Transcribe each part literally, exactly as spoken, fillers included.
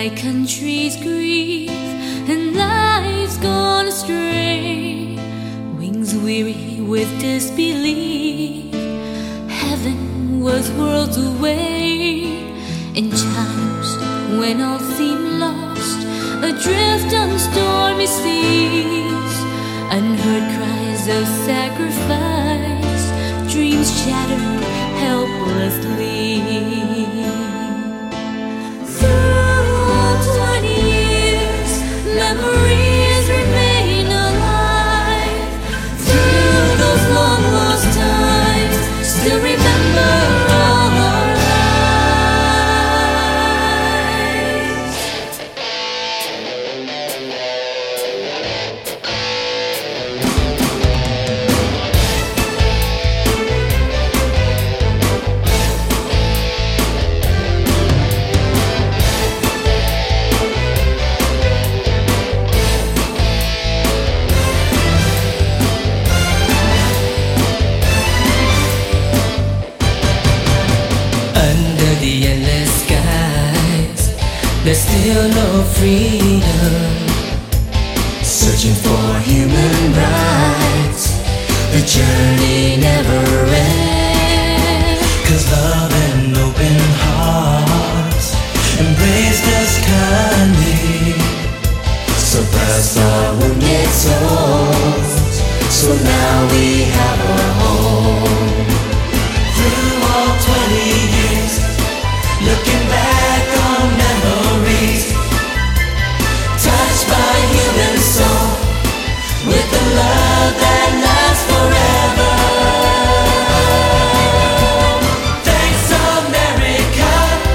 my country's grief and life's gone astray. Wings weary with disbelief, heaven was worlds away. In times when all seemed lost, adrift on stormy seas, unheard cries of sacrifice, dreams shattered helplessly. Through twenty years, memories remain alive. Through those long lost times, still remember all our lives. The endless skies, there's still no freedom. Searching for human rights, the journey never ends. 'Cause love and open hearts embraced us kindly, suppressed our wounded souls, so now we have a home. Through all twenty years, looking back on memories, touched by human soul, with the love that lasts forever. Thanks America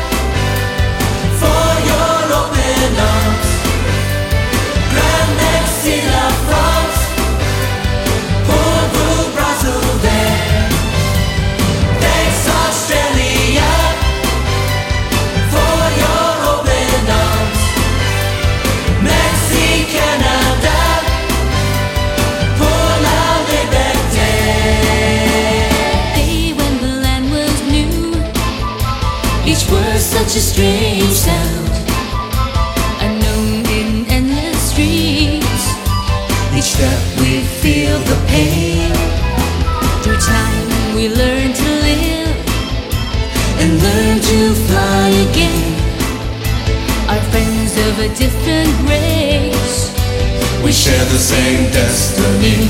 for your open arms. Grand merci la France, pour vous bras ouverts. Thanks Australia for your open arms. Merci Canada pour la liberté. Day when the land was new, each word such a strange sound, unknown in endless streets. Each step we feel the pain. Through time we learn to live And learn to fly again. our friends of a different race. We share the same destiny.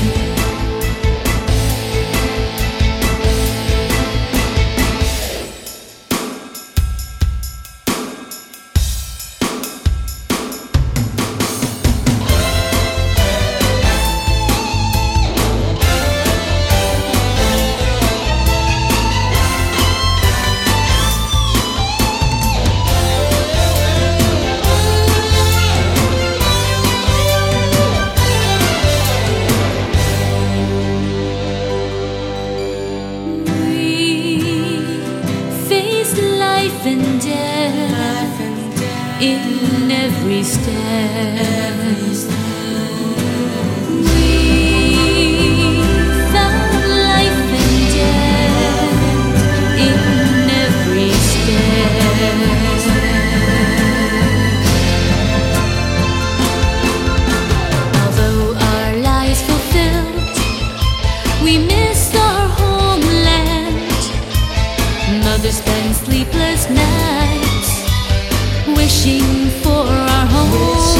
Life and death in every step. We found life and death in every step. Although our lives fulfilled, we missed our homeland. Mothers spend sleepless nights wishing for our home.